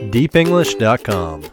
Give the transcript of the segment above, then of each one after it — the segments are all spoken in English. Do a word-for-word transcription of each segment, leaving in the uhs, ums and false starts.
deep english dot com.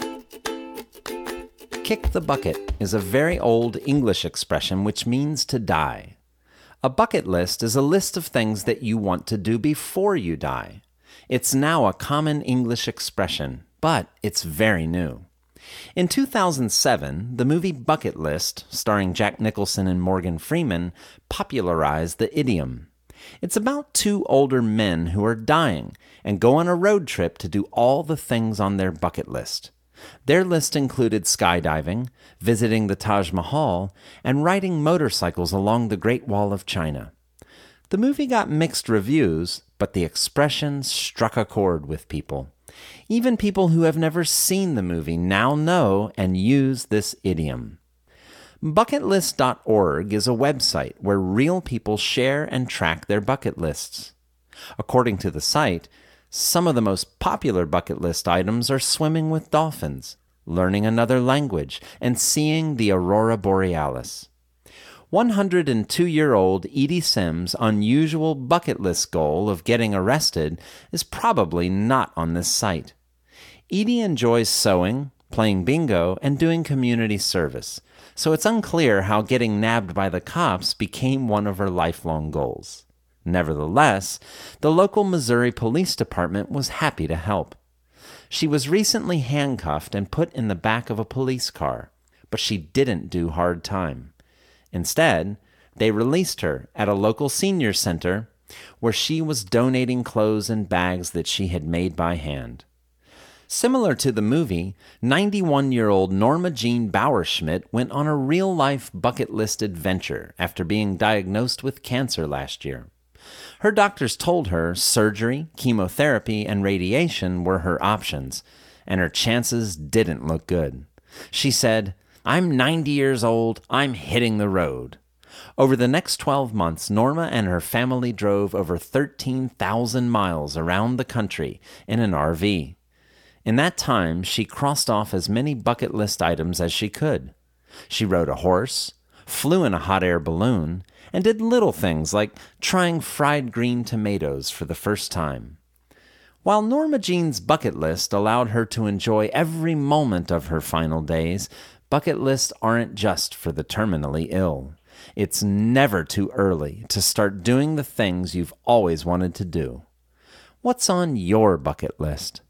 Kick the bucket is a very old English expression which means to die. A bucket list is a list of things that you want to do before you die. It's now a common English expression, but it's very new. In two thousand seven, the movie Bucket List, starring Jack Nicholson and Morgan Freeman, popularized the idiom. It's about two older men who are dying and go on a road trip to do all the things on their bucket list. Their list included skydiving, visiting the Taj Mahal, and riding motorcycles along the Great Wall of China. The movie got mixed reviews, but the expression struck a chord with people. Even people who have never seen the movie now know and use this idiom. bucket list dot org is a website where real people share and track their bucket lists. According to the site, some of the most popular bucket list items are swimming with dolphins, learning another language, and seeing the aurora borealis. one hundred two-year-old Edie Sims' unusual bucket list goal of getting arrested is probably not on this site. Edie enjoys sewing, playing bingo, and doing community service, so it's unclear how getting nabbed by the cops became one of her lifelong goals. Nevertheless, the local Missouri Police Department was happy to help. She was recently handcuffed and put in the back of a police car, but she didn't do hard time. Instead, they released her at a local senior center where she was donating clothes and bags that she had made by hand. Similar to the movie, ninety-one-year-old Norma Jean Bauerschmidt went on a real-life bucket list adventure after being diagnosed with cancer last year. Her doctors told her surgery, chemotherapy, and radiation were her options, and her chances didn't look good. She said, "I'm ninety years old, I'm hitting the road." Over the next twelve months, Norma and her family drove over thirteen thousand miles around the country in an R V. In that time, she crossed off as many bucket list items as she could. She rode a horse, flew in a hot air balloon, and did little things like trying fried green tomatoes for the first time. While Norma Jean's bucket list allowed her to enjoy every moment of her final days, bucket lists aren't just for the terminally ill. It's never too early to start doing the things you've always wanted to do. What's on your bucket list?